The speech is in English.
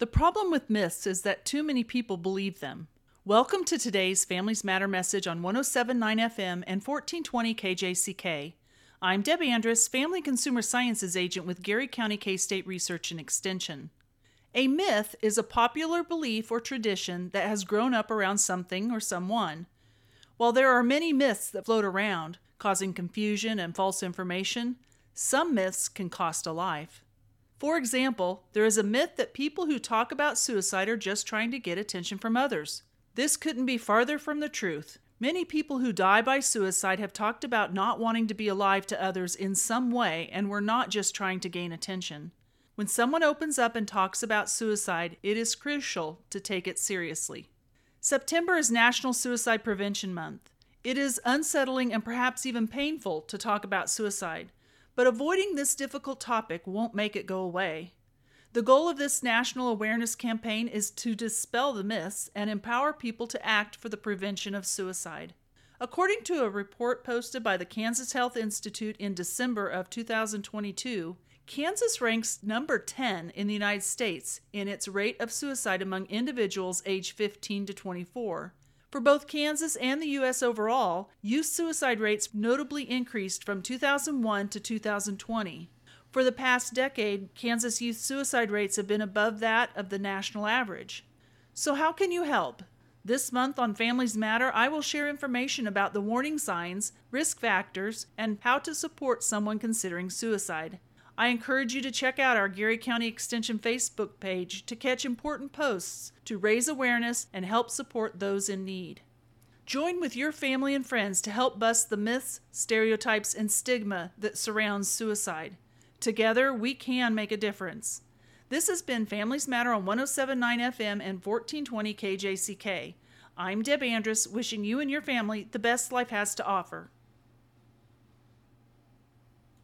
The problem with myths is that too many people believe them. Welcome to today's Families Matter message on 107.9 FM and 1420 KJCK. I'm Deb Andrus, Family Consumer Sciences Agent with Geary County K-State Research and Extension. A myth is a popular belief or tradition that has grown up around something or someone. While there are many myths that float around, causing confusion and false information, some myths can cost a life. For example, there is a myth that people who talk about suicide are just trying to get attention from others. This couldn't be farther from the truth. Many people who die by suicide have talked about not wanting to be alive to others in some way and were not just trying to gain attention. When someone opens up and talks about suicide, it is crucial to take it seriously. September is National Suicide Prevention Month. It is unsettling and perhaps even painful to talk about suicide. But avoiding this difficult topic won't make it go away. The goal of this national awareness campaign is to dispel the myths and empower people to act for the prevention of suicide. According to a report posted by the Kansas Health Institute in December of 2022, Kansas ranks number 10 in the United States in its rate of suicide among individuals aged 15 to 24. For both Kansas and the U.S. overall, youth suicide rates notably increased from 2001 to 2020. For the past decade, Kansas youth suicide rates have been above that of the national average. So how can you help? This month on Families Matter, I will share information about the warning signs, risk factors, and how to support someone considering suicide. I encourage you to check out our Geary County Extension Facebook page to catch important posts to raise awareness and help support those in need. Join with your family and friends to help bust the myths, stereotypes, and stigma that surrounds suicide. Together, we can make a difference. This has been Families Matter on 107.9 FM and 1420 KJCK. I'm Deb Andrus, wishing you and your family the best life has to offer.